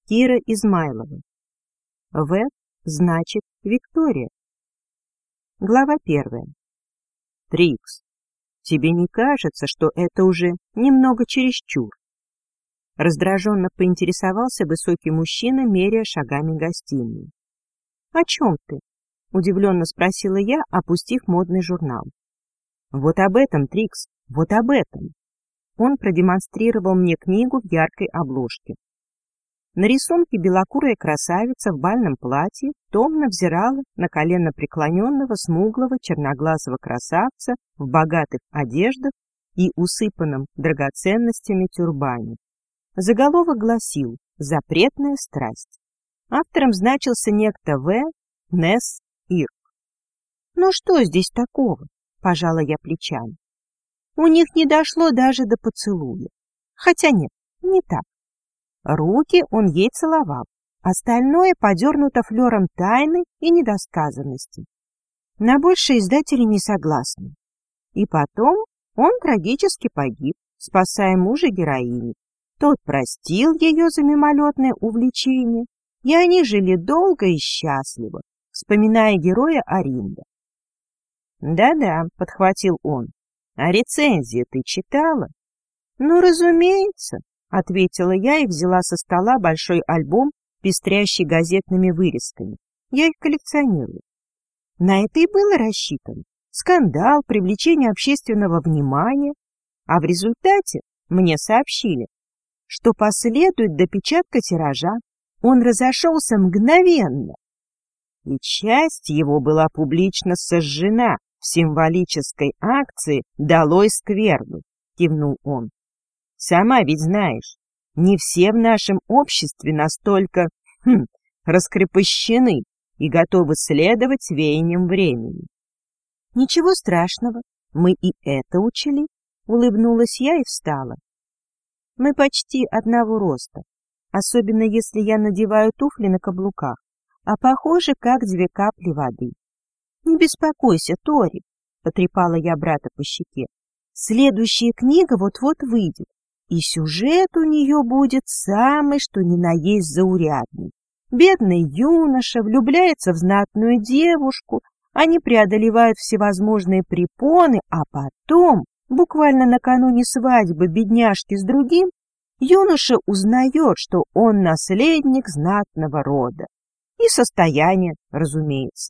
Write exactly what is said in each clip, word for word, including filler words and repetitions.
Кира Измайлова. В значит Виктория. Глава первая. Трикс, тебе не кажется, что это уже немного чересчур? Раздраженно поинтересовался высокий мужчина, меряя шагами гостиную. — О чем ты? — удивленно спросила я, опустив модный журнал. — Вот об этом, Трикс, вот об этом. Он продемонстрировал мне книгу в яркой обложке. На рисунке белокурая красавица в бальном платье томно взирала на коленно преклоненного смуглого черноглазого красавца в богатых одеждах и усыпанном драгоценностями тюрбане. Заголовок гласил «Запретная страсть». Автором значился некто В. Несс Ирк. «Ну что здесь такого?» — пожала я плечами. У них не дошло даже до поцелуя. Хотя нет, не так. Руки он ей целовал, остальное подернуто флером тайны и недосказанности. На большее издатели не согласны. И потом он трагически погиб, спасая мужа героини. Тот простил ее за мимолетное увлечение, и они жили долго и счастливо, вспоминая героя Оринда. «Да-да», — подхватил он, — «а рецензии ты читала?» «Ну, разумеется», — ответила я и взяла со стола большой альбом, пестрящий газетными вырезками. Я их коллекционирую. На это и было рассчитано. Скандал, привлечение общественного внимания. А в результате мне сообщили, что последует допечатка тиража. Он разошелся мгновенно. И часть его была публично сожжена в символической акции «Долой скверну», — кивнул он. Сама ведь знаешь, не все в нашем обществе настолько хм, раскрепощены и готовы следовать веяниям времени. — Ничего страшного, мы и это учили, — улыбнулась я и встала. Мы почти одного роста, особенно если я надеваю туфли на каблуках, а похожи как две капли воды. — Не беспокойся, Тори, — потрепала я брата по щеке. — Следующая книга вот-вот выйдет. И сюжет у нее будет самый, что ни на есть заурядный. Бедный юноша влюбляется в знатную девушку, они преодолевают всевозможные препоны, а потом, буквально накануне свадьбы бедняжки с другим, юноша узнает, что он наследник знатного рода. И состояние, разумеется.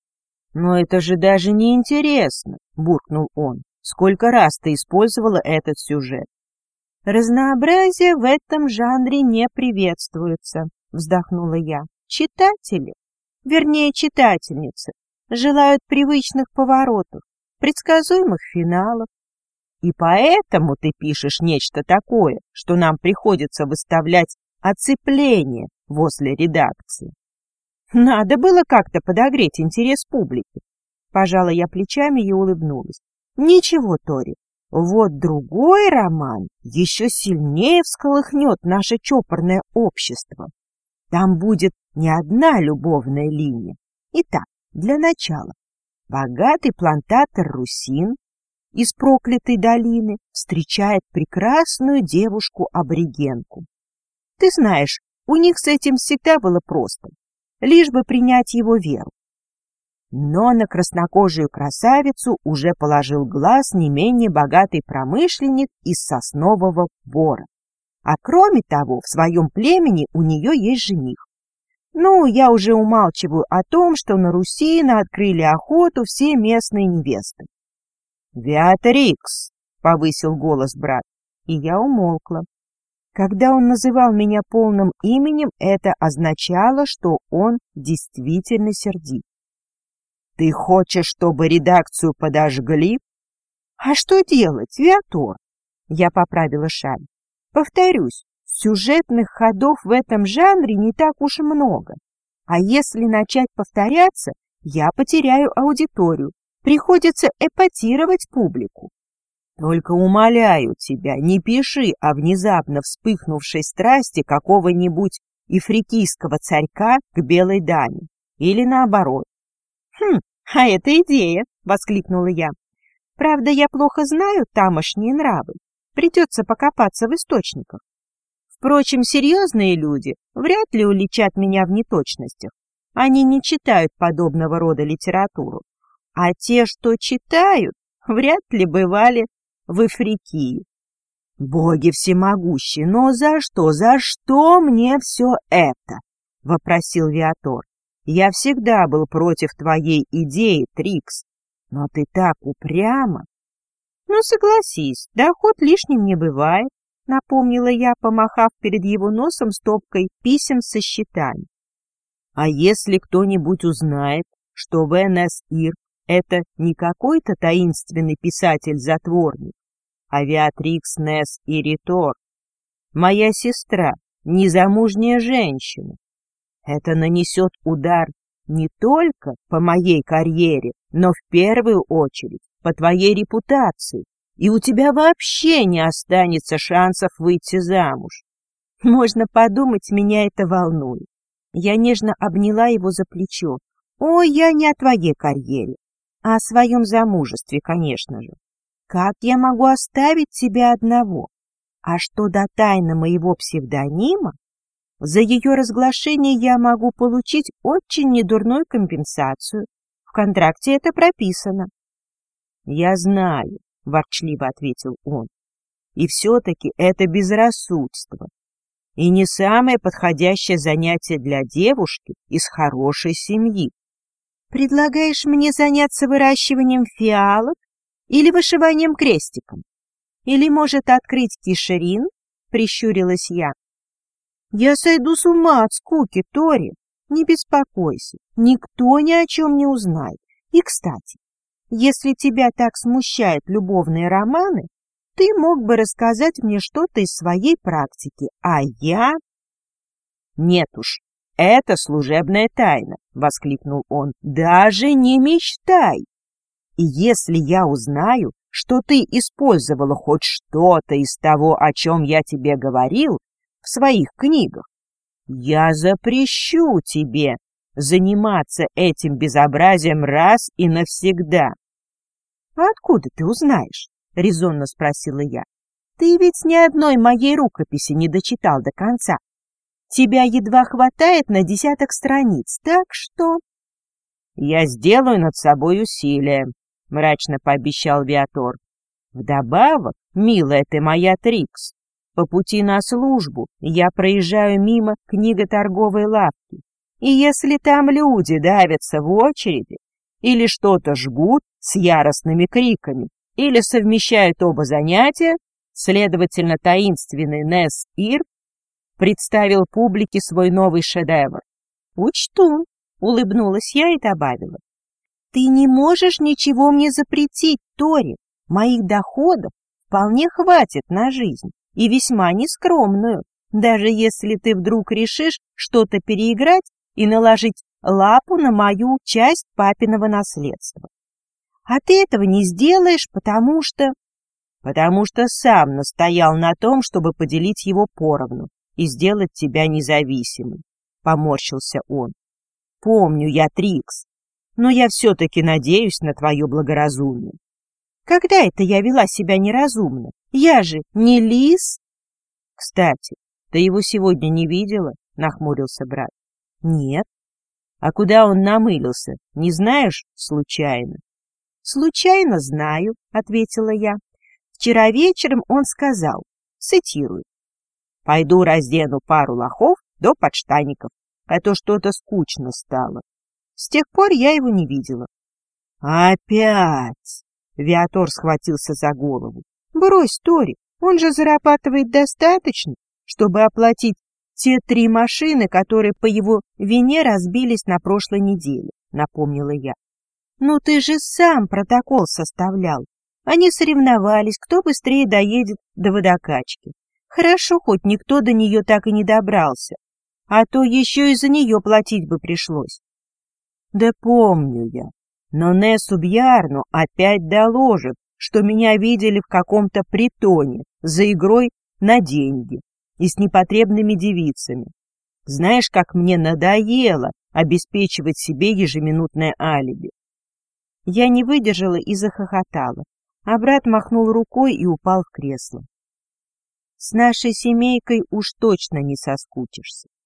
«Но это же даже не интересно», — буркнул он. «Сколько раз ты использовала этот сюжет?» «Разнообразие в этом жанре не приветствуется», — вздохнула я. «Читатели, вернее читательницы, желают привычных поворотов, предсказуемых финалов. И поэтому ты пишешь нечто такое, что нам приходится выставлять оцепление возле редакции». «Надо было как-то подогреть интерес публики», — пожала я плечами и улыбнулась. «Ничего, Тори. Вот другой роман еще сильнее всколыхнет наше чопорное общество. Там будет не одна любовная линия. Итак, для начала. Богатый плантатор Русин из проклятой долины встречает прекрасную девушку-аборигенку. Ты знаешь, у них с этим всегда было просто, лишь бы принять его веру. Но на краснокожую красавицу уже положил глаз не менее богатый промышленник из соснового бора. А кроме того, в своем племени у нее есть жених. Ну, я уже умалчиваю о том, что на Русина открыли охоту все местные невесты. «Веатрикс!» — повысил голос брат, и я умолкла. Когда он называл меня полным именем, это означало, что он действительно сердит. «Ты хочешь, чтобы редакцию подожгли?» «А что делать, Виатор?» Я поправила шаль. «Повторюсь, сюжетных ходов в этом жанре не так уж и много. А если начать повторяться, я потеряю аудиторию. Приходится эпатировать публику». «Только умоляю тебя, не пиши о внезапно вспыхнувшей страсти какого-нибудь ифрикийского царька к белой даме. Или наоборот». «Хм, а это идея!» — воскликнула я. «Правда, я плохо знаю тамошние нравы. Придется покопаться в источниках». Впрочем, серьезные люди вряд ли уличат меня в неточностях. Они не читают подобного рода литературу. А те, что читают, вряд ли бывали в Эфрикии. «Боги всемогущие, но за что, за что мне все это?» — вопросил Виатор. «Я всегда был против твоей идеи, Трикс, но ты так упряма». «Ну, согласись, доход лишним не бывает», — напомнила я, помахав перед его носом стопкой писем со счетами. «А если кто-нибудь узнает, что Венес Ир — это не какой-то таинственный писатель-затворник, а Веатрикс Несс Иритор, моя сестра, незамужняя женщина, это нанесет удар не только по моей карьере, но в первую очередь по твоей репутации, и у тебя вообще не останется шансов выйти замуж. Можно подумать, меня это волнует». Я нежно обняла его за плечо. «Ой, я не о твоей карьере, а о своем замужестве, конечно же. Как я могу оставить тебя одного? А что до тайны моего псевдонима, за ее разглашение я могу получить очень недурную компенсацию. В контракте это прописано». «Я знаю», — ворчливо ответил он, — «и все-таки это безрассудство, и не самое подходящее занятие для девушки из хорошей семьи». «Предлагаешь мне заняться выращиванием фиалок или вышиванием крестиком? Или, может, открыть кишерин?» — прищурилась я. «Я сойду с ума от скуки, Тори. Не беспокойся, никто ни о чем не узнает. И, кстати, если тебя так смущают любовные романы, ты мог бы рассказать мне что-то из своей практики, а я...» «Нет уж, это служебная тайна», — воскликнул он. «Даже не мечтай! И если я узнаю, что ты использовала хоть что-то из того, о чем я тебе говорил в своих книгах, я запрещу тебе заниматься этим безобразием раз и навсегда». «А откуда ты узнаешь?» — резонно спросила я. «Ты ведь ни одной моей рукописи не дочитал до конца. Тебя едва хватает на десяток страниц, так что...» «Я сделаю над собой усилие», — мрачно пообещал Виатор. «Вдобавок, милая ты моя Трикс, по пути на службу я проезжаю мимо книготорговой лавки, и если там люди давятся в очереди или что-то жгут с яростными криками, или совмещают оба занятия, следовательно, таинственный Несс Ир представил публике свой новый шедевр». «Учту», — улыбнулась я и добавила. «Ты не можешь ничего мне запретить, Тори. Моих доходов вполне хватит на жизнь, и весьма нескромную, даже если ты вдруг решишь что-то переиграть и наложить лапу на мою часть папиного наследства. А ты этого не сделаешь, потому что...» «Потому что сам настоял на том, чтобы поделить его поровну и сделать тебя независимым», — поморщился он. «Помню я, Трикс, но я все-таки надеюсь на твое благоразумие». «Когда это я вела себя неразумно? Я же не лис!» «Кстати, ты его сегодня не видела?» — нахмурился брат. «Нет». «А куда он намылился, не знаешь случайно?» «Случайно знаю», — ответила я. «Вчера вечером он сказал, цитирую: «Пойду раздену пару лохов до подштанников, а то что-то скучно стало». С тех пор я его не видела». «Опять!» — Виатор схватился за голову. «Брось, Тори, он же зарабатывает достаточно, чтобы оплатить те три машины, которые по его вине разбились на прошлой неделе», — напомнила я. «Ну ты же сам протокол составлял. Они соревновались, кто быстрее доедет до водокачки. Хорошо, хоть никто до нее так и не добрался, а то еще и за нее платить бы пришлось». «Да помню я, но Нессу Бьярну опять доложит, что меня видели в каком-то притоне за игрой на деньги и с непотребными девицами. Знаешь, как мне надоело обеспечивать себе ежеминутное алиби». Я не выдержала и захохотала, а брат махнул рукой и упал в кресло. С нашей семейкой уж точно не соскучишься.